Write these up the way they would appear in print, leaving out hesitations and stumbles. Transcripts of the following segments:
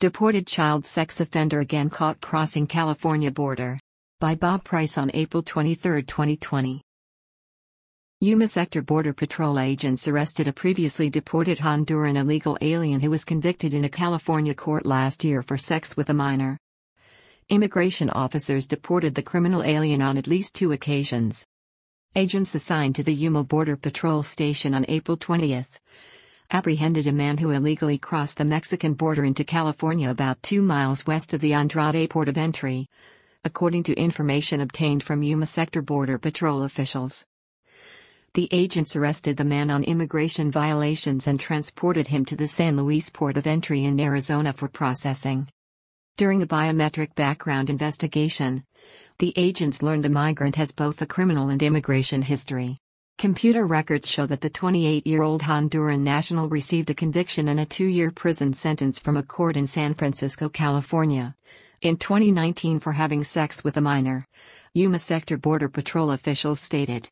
Deported child sex offender again caught crossing California border. By Bob Price on April 23, 2020. Yuma Sector Border Patrol agents arrested a previously deported Honduran illegal alien who was convicted in a California court last year for sex with a minor. Immigration officers deported the criminal alien on at least 2 occasions. Agents assigned to the Yuma Border Patrol Station on April 20 apprehended a man who illegally crossed the Mexican border into California about 2 miles west of the Andrade port of entry, according to information obtained from Yuma Sector Border Patrol officials. The agents arrested the man on immigration violations and transported him to the San Luis port of entry in Arizona for processing. During a biometric background investigation, the agents learned the migrant has both a criminal and immigration history. Computer records show that the 28-year-old Honduran national received a conviction and a 2-year prison sentence from a court in San Francisco, California, in 2019 for having sex with a minor, Yuma Sector Border Patrol officials stated.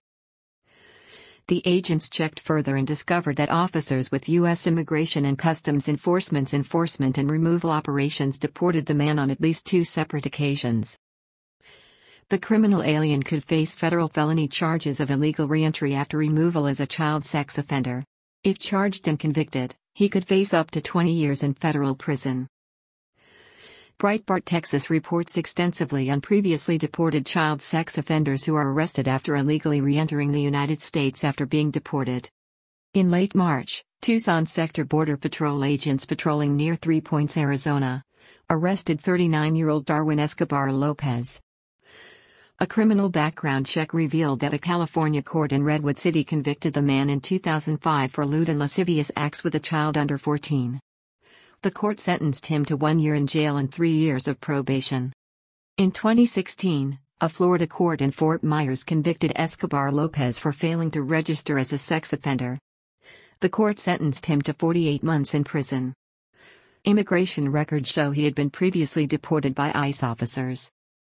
The agents checked further and discovered that officers with U.S. Immigration and Customs Enforcement and removal operations deported the man on at least 2 separate occasions. The criminal alien could face federal felony charges of illegal reentry after removal as a child sex offender. If charged and convicted, he could face up to 20 years in federal prison. Breitbart Texas reports extensively on previously deported child sex offenders who are arrested after illegally re-entering the United States after being deported. In late March, Tucson Sector Border Patrol agents patrolling near 3 Points, Arizona, arrested 39-year-old Darwin Escobar Lopez. A criminal background check revealed that a California court in Redwood City convicted the man in 2005 for lewd and lascivious acts with a child under 14. The court sentenced him to 1 year in jail and 3 years of probation. In 2016, a Florida court in Fort Myers convicted Escobar Lopez for failing to register as a sex offender. The court sentenced him to 48 months in prison. Immigration records show he had been previously deported by ICE officers.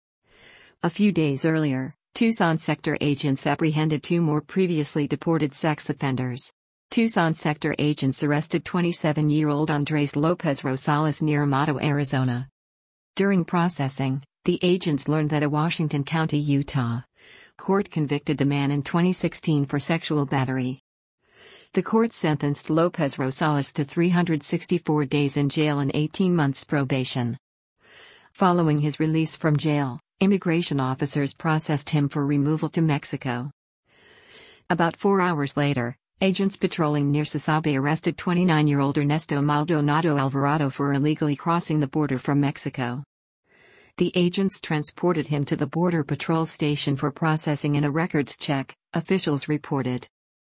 A few days earlier, Tucson Sector agents apprehended 2 more previously deported sex offenders. Tucson Sector agents arrested 27-year-old Andres Lopez Rosales near Amato, Arizona. During processing, the agents learned that a Washington County, Utah, court convicted the man in 2016 for sexual battery. The court sentenced Lopez Rosales to 364 days in jail and 18 months probation. Following his release from jail, immigration officers processed him for removal to Mexico. About 4 hours later, agents patrolling near Sasabe arrested 29-year-old Ernesto Maldonado Alvarado for illegally crossing the border from Mexico. The agents transported him to the Border Patrol station for processing and a records check, officials reported.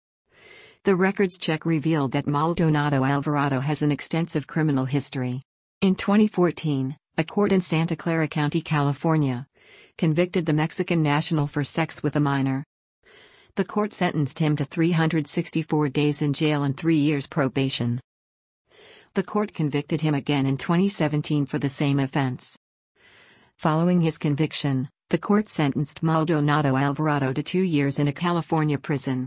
The records check revealed that Maldonado Alvarado has an extensive criminal history. In 2014, a court in Santa Clara County, California, convicted the Mexican national for sex with a minor. The court sentenced him to 364 days in jail and 3 years probation. The court convicted him again in 2017 for the same offense. Following his conviction, the court sentenced Maldonado Alvarado to 2 years in a California prison.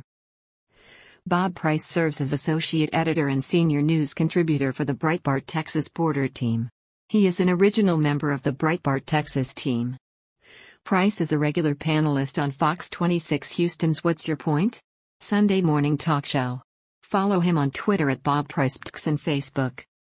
Bob Price serves as associate editor and senior news contributor for the Breitbart Texas Border team. He is an original member of the Breitbart Texas team. Price is a regular panelist on Fox 26 Houston's What's Your Point? Sunday morning talk show. Follow him on Twitter at Bob Price and Facebook.